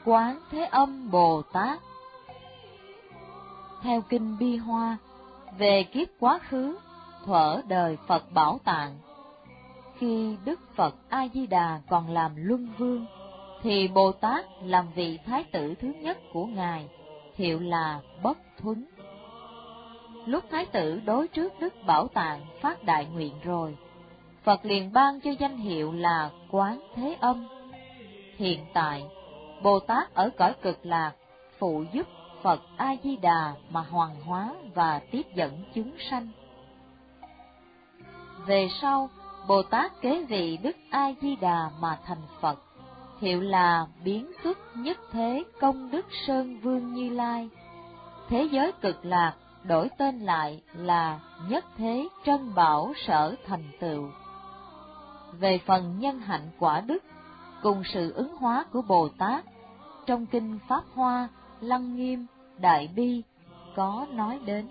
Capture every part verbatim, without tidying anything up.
Quán Thế Âm Bồ Tát. Theo Kinh Bi Hoa, về kiếp quá khứ, thuở đời Phật Bảo Tạng, khi Đức Phật A-di-đà còn làm Luân Vương, thì Bồ Tát làm vị Thái tử thứ nhất của Ngài, hiệu là Bất Thuấn. Lúc Thái tử đối trước Đức Bảo Tạng phát đại nguyện rồi, Phật liền ban cho danh hiệu là Quán Thế Âm. Hiện tại, Bồ Tát ở cõi Cực Lạc phụ giúp Phật A-di-đà mà hoàn hóa và tiếp dẫn chúng sanh. Về sau, Bồ Tát kế vị Đức A-di-đà mà thành Phật, hiệu là Biến Xuất Nhất Thế Công Đức Sơn Vương Như Lai. Thế giới Cực Lạc đổi tên lại là Nhất Thế Trân Bảo Sở Thành Tựu. Về phần nhân hạnh quả đức cùng sự ứng hóa của Bồ Tát, trong Kinh Pháp Hoa, Lăng Nghiêm, Đại Bi có nói đến.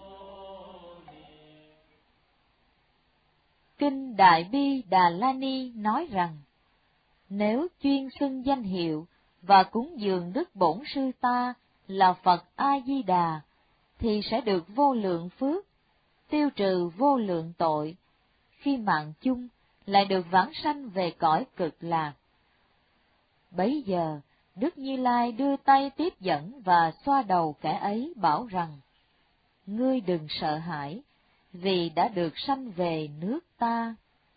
Kinh Đại Bi Đà La Ni nói rằng, nếu chuyên xưng danh hiệu và cúng dường Đức Bổn Sư ta là Phật A-di-đà, thì sẽ được vô lượng phước, tiêu trừ vô lượng tội, khi mạng chung lại được vãng sanh về cõi Cực Lạc. Bấy giờ, Đức Như Lai đưa tay tiếp dẫn và xoa đầu kẻ ấy bảo rằng, ngươi đừng sợ hãi, vì đã được sanh về nước ta.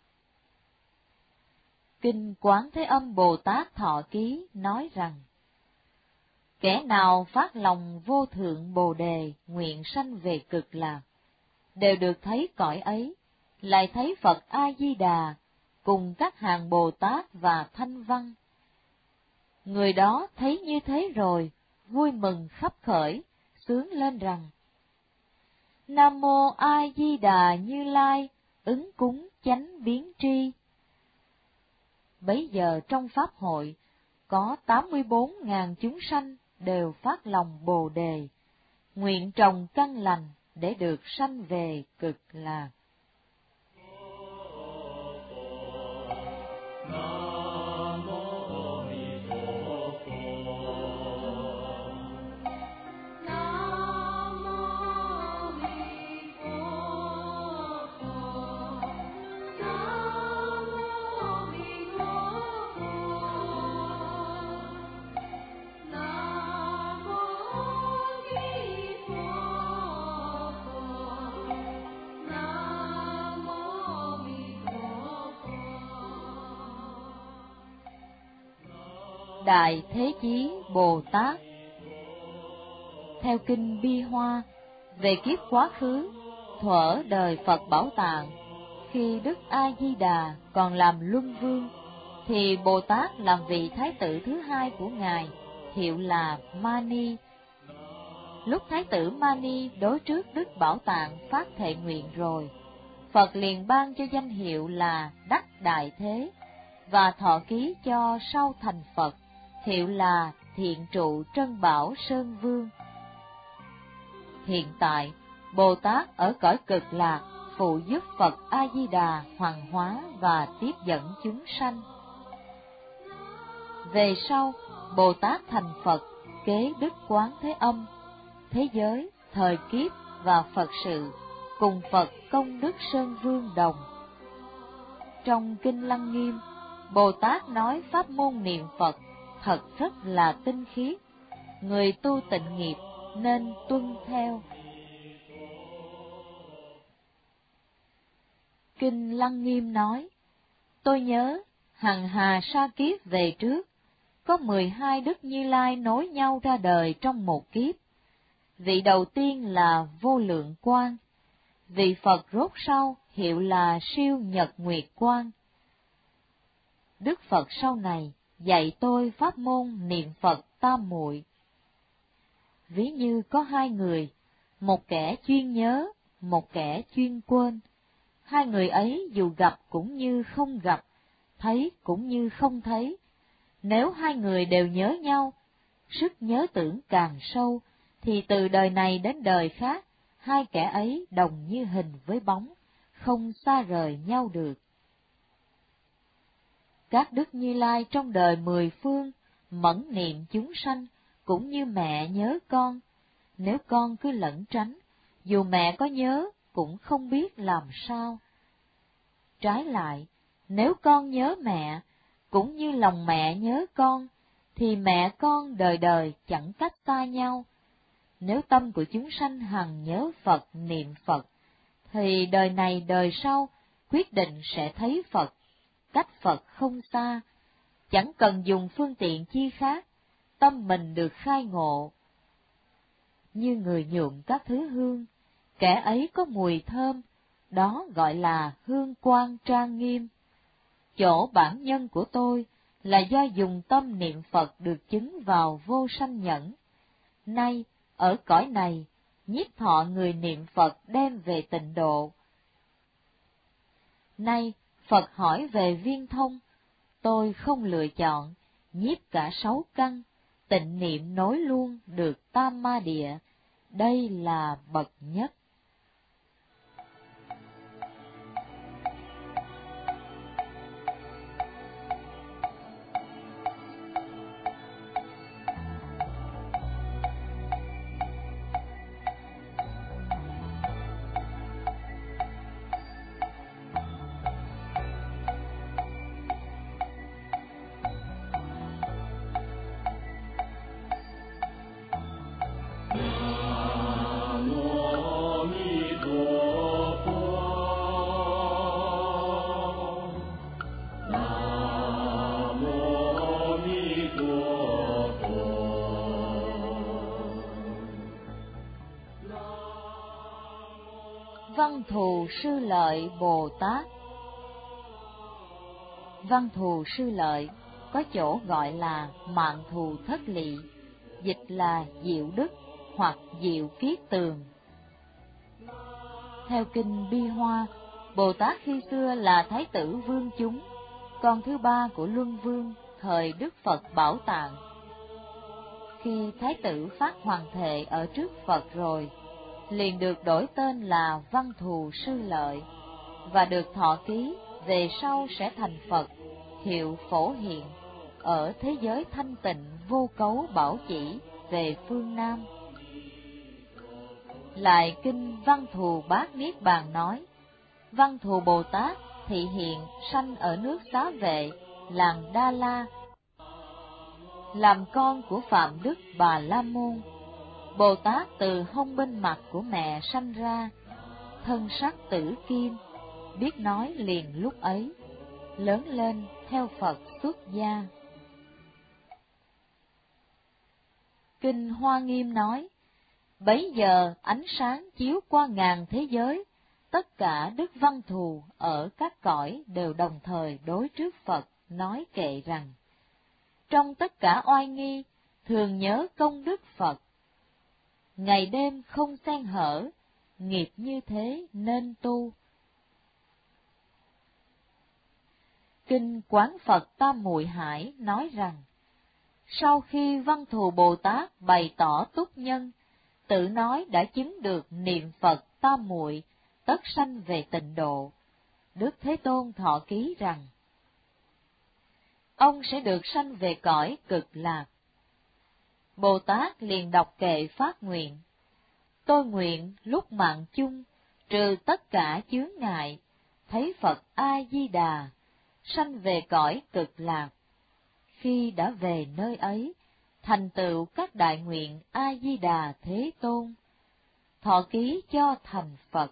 Kinh Quán Thế Âm Bồ Tát Thọ Ký nói rằng, kẻ nào phát lòng vô thượng Bồ Đề nguyện sanh về Cực Lạc, đều được thấy cõi ấy, lại thấy Phật A-di-đà cùng các hàng Bồ Tát và Thanh Văn. Người đó thấy như thế rồi, vui mừng khắp khởi, sướng lên rằng, Nam Mô A-di-đà Như Lai, ứng cúng chánh biến tri. Bấy giờ trong Pháp hội, có tám mươi bốn ngàn chúng sanh đều phát lòng Bồ Đề, nguyện trồng căn lành để được sanh về Cực Lạc. Đại Thế Chí Bồ Tát. Theo Kinh Bi Hoa, về kiếp quá khứ, thuở đời Phật Bảo Tạng, khi Đức A-di-đà còn làm Luân Vương, thì Bồ Tát làm vị Thái tử thứ hai của Ngài, hiệu là Mani. Lúc Thái tử Mani đối trước Đức Bảo Tạng phát thệ nguyện rồi, Phật liền ban cho danh hiệu là Đắc Đại Thế, và thọ ký cho sau thành Phật, hiệu là Thiện Trụ Trân Bảo Sơn Vương. Hiện tại, Bồ Tát ở cõi Cực Lạc phụ giúp Phật A-di-đà hoàn hóa và tiếp dẫn chúng sanh. Về sau, Bồ Tát thành Phật kế Đức Quán Thế Âm, thế giới, thời kiếp và Phật sự cùng Phật Công Đức Sơn Vương đồng. Trong Kinh Lăng Nghiêm, Bồ Tát nói pháp môn niệm Phật thật rất là tinh khiết, người tu tịnh nghiệp nên tuân theo. Kinh Lăng Nghiêm nói, tôi nhớ hằng hà sa kiếp về trước, có mười hai Đức Như Lai nối nhau ra đời trong một kiếp. Vị đầu tiên là Vô Lượng Quang, vị Phật rốt sau hiệu là Siêu Nhật Nguyệt Quang. Đức Phật sau này dạy tôi pháp môn niệm Phật tam muội. Ví như có hai người, một kẻ chuyên nhớ, một kẻ chuyên quên. Hai người ấy dù gặp cũng như không gặp, thấy cũng như không thấy. Nếu hai người đều nhớ nhau, sức nhớ tưởng càng sâu, thì từ đời này đến đời khác, hai kẻ ấy đồng như hình với bóng, không xa rời nhau được. Các Đức Như Lai trong đời mười phương, mẫn niệm chúng sanh cũng như mẹ nhớ con. Nếu con cứ lẩn tránh, dù mẹ có nhớ cũng không biết làm sao. Trái lại, nếu con nhớ mẹ, cũng như lòng mẹ nhớ con, thì mẹ con đời đời chẳng cách xa nhau. Nếu tâm của chúng sanh hằng nhớ Phật, niệm Phật, thì đời này đời sau quyết định sẽ thấy Phật, cách Phật không xa, chẳng cần dùng phương tiện chi khác, tâm mình được khai ngộ. Như người nhuộm các thứ hương, kẻ ấy có mùi thơm, đó gọi là hương quang trang nghiêm. Chỗ bản nhân của tôi là do dùng tâm niệm Phật được chứng vào vô sanh nhẫn. Nay, ở cõi này, nhiếp thọ người niệm Phật đem về tịnh độ. Nay, Phật hỏi về viên thông, tôi không lựa chọn, nhiếp cả sáu căn, tịnh niệm nối luôn được tam ma địa, đây là bậc nhất. Văn Thù Sư Lợi Bồ Tát. Văn Thù Sư Lợi có chỗ gọi là Mạng Thù Thất Lỵ, dịch là Diệu Đức hoặc Diệu Kiết Tường. Theo kinh Bi Hoa, Bồ Tát khi xưa là Thái tử Vương Chúng, con thứ ba của Luân Vương thời Đức Phật Bảo Tạng. Khi Thái tử phát hoàng thệ ở trước Phật rồi, liền được đổi tên là Văn Thù Sư Lợi, và được thọ ký về sau sẽ thành Phật, hiệu Phổ Hiện, ở thế giới thanh tịnh vô cấu bảo chỉ về phương Nam. Lại kinh Văn Thù Bát Niết Bàn nói, Văn Thù Bồ Tát thị hiện sanh ở nước Xá Vệ, làng Đa La, làm con của Phạm Đức Bà La Môn. Bồ Tát từ hông bên mặt của mẹ sanh ra, thân sắc tử kim, biết nói liền lúc ấy, lớn lên theo Phật xuất gia. Kinh Hoa Nghiêm nói, bấy giờ ánh sáng chiếu qua ngàn thế giới, tất cả Đức Văn Thù ở các cõi đều đồng thời đối trước Phật nói kệ rằng, trong tất cả oai nghi, thường nhớ công đức Phật, ngày đêm không xen hở, nghiệp như thế nên tu. Kinh Quán Phật Tam Muội Hải nói rằng, sau khi Văn Thù Bồ Tát bày tỏ túc nhân, tự nói đã chứng được niệm Phật tam muội, tất sanh về tịnh độ, Đức Thế Tôn thọ ký rằng, ông sẽ được sanh về cõi cực lạc. Bồ Tát liền đọc kệ phát nguyện, tôi nguyện lúc mạng chung, trừ tất cả chướng ngại, thấy Phật A-di-đà, sanh về cõi cực lạc. Khi đã về nơi ấy, thành tựu các đại nguyện A-di-đà Thế Tôn, thọ ký cho thành Phật.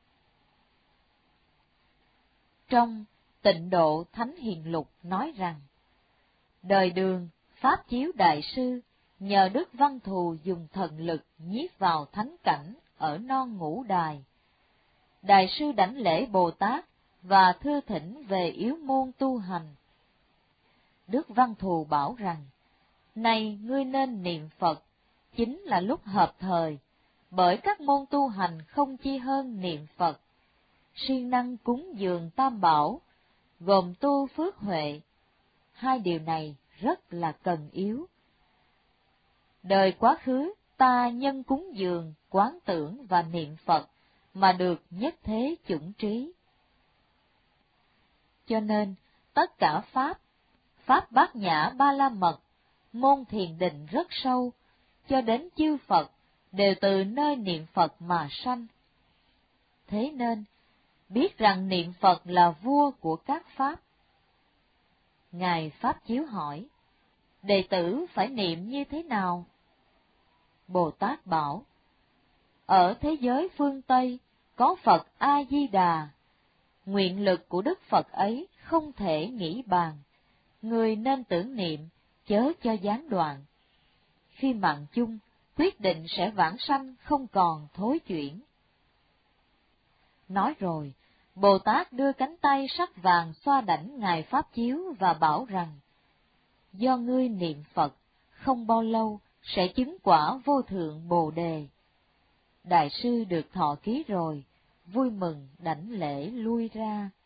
Trong Tịnh Độ Thánh Hiền Lục nói rằng, đời Đường, Pháp Chiếu Đại Sư, nhờ Đức Văn Thù dùng thần lực nhiếp vào thánh cảnh ở non Ngũ Đài. Đại sư đảnh lễ Bồ Tát và thưa thỉnh về yếu môn tu hành. Đức Văn Thù bảo rằng, này ngươi nên niệm Phật, chính là lúc hợp thời, bởi các môn tu hành không chi hơn niệm Phật. Siêng năng cúng dường Tam Bảo, gồm tu phước huệ, hai điều này rất là cần yếu. Đời quá khứ ta nhân cúng dường, quán tưởng và niệm Phật mà được nhất thế chủng trí. Cho nên tất cả pháp, pháp Bát Nhã Ba La Mật, môn thiền định rất sâu, cho đến chư Phật đều từ nơi niệm Phật mà sanh. Thế nên, biết rằng niệm Phật là vua của các pháp. Ngài Pháp Chiếu hỏi, đệ tử phải niệm như thế nào? Bồ Tát bảo, ở thế giới phương Tây có Phật A-di-đà, nguyện lực của Đức Phật ấy không thể nghĩ bàn, người nên tưởng niệm, chớ cho gián đoạn. Khi mạng chung, quyết định sẽ vãng sanh không còn thối chuyển. Nói rồi, Bồ Tát đưa cánh tay sắc vàng xoa đảnh Ngài Pháp Chiếu và bảo rằng, do ngươi niệm Phật, không bao lâu sẽ chứng quả vô thượng Bồ Đề. Đại sư được thọ ký rồi, vui mừng đảnh lễ lui ra.